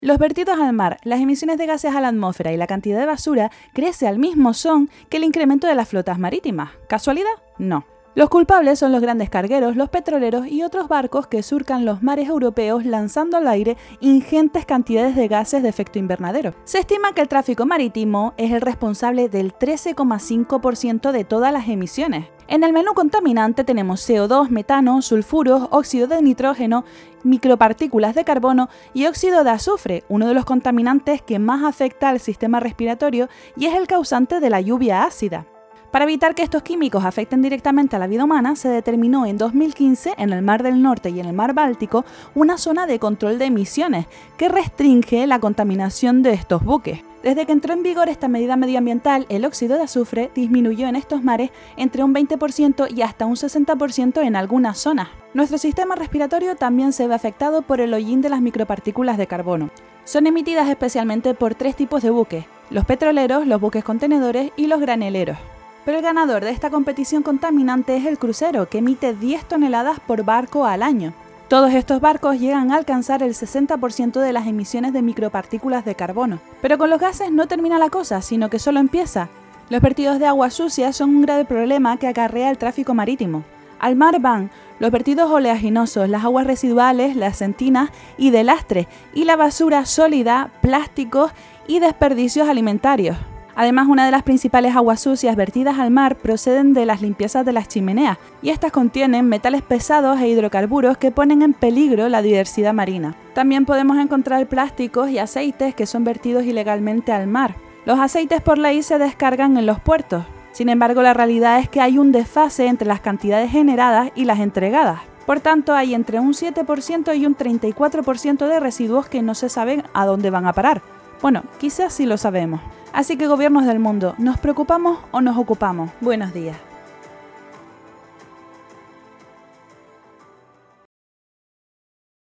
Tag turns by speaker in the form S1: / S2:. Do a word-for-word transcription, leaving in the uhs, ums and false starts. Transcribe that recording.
S1: Los vertidos al mar, las emisiones de gases a la atmósfera y la cantidad de basura crece al mismo son que el incremento de las flotas marítimas. ¿Casualidad? No. Los culpables son los grandes cargueros, los petroleros y otros barcos que surcan los mares europeos lanzando al aire ingentes cantidades de gases de efecto invernadero. Se estima que el tráfico marítimo es el responsable del trece coma cinco por ciento de todas las emisiones. En el menú contaminante tenemos C O dos, metano, sulfuros, óxido de nitrógeno, micropartículas de carbono y óxido de azufre, uno de los contaminantes que más afecta al sistema respiratorio y es el causante de la lluvia ácida. Para evitar que estos químicos afecten directamente a la vida humana, se determinó en dos mil quince en el Mar del Norte y en el Mar Báltico una zona de control de emisiones que restringe la contaminación de estos buques. Desde que entró en vigor esta medida medioambiental, el óxido de azufre disminuyó en estos mares entre un veinte por ciento y hasta un sesenta por ciento en algunas zonas. Nuestro sistema respiratorio también se ve afectado por el hollín de las micropartículas de carbono. Son emitidas especialmente por tres tipos de buques: los petroleros, los buques contenedores y los graneleros. Pero el ganador de esta competición contaminante es el crucero, que emite diez toneladas por barco al año. Todos estos barcos llegan a alcanzar el sesenta por ciento de las emisiones de micropartículas de carbono. Pero con los gases no termina la cosa, sino que solo empieza. Los vertidos de agua sucia son un grave problema que acarrea el tráfico marítimo. Al mar van los vertidos oleaginosos, las aguas residuales, las sentinas y de lastre, y la basura sólida, plásticos y desperdicios alimentarios. Además, una de las principales aguas sucias vertidas al mar proceden de las limpiezas de las chimeneas, y estas contienen metales pesados e hidrocarburos que ponen en peligro la diversidad marina. También podemos encontrar plásticos y aceites que son vertidos ilegalmente al mar. Los aceites por ley se descargan en los puertos. Sin embargo, la realidad es que hay un desfase entre las cantidades generadas y las entregadas. Por tanto, hay entre un siete por ciento y un treinta y cuatro por ciento de residuos que no se saben a dónde van a parar. Bueno, quizás sí lo sabemos. Así que gobiernos del mundo, ¿nos preocupamos o nos ocupamos? Buenos días.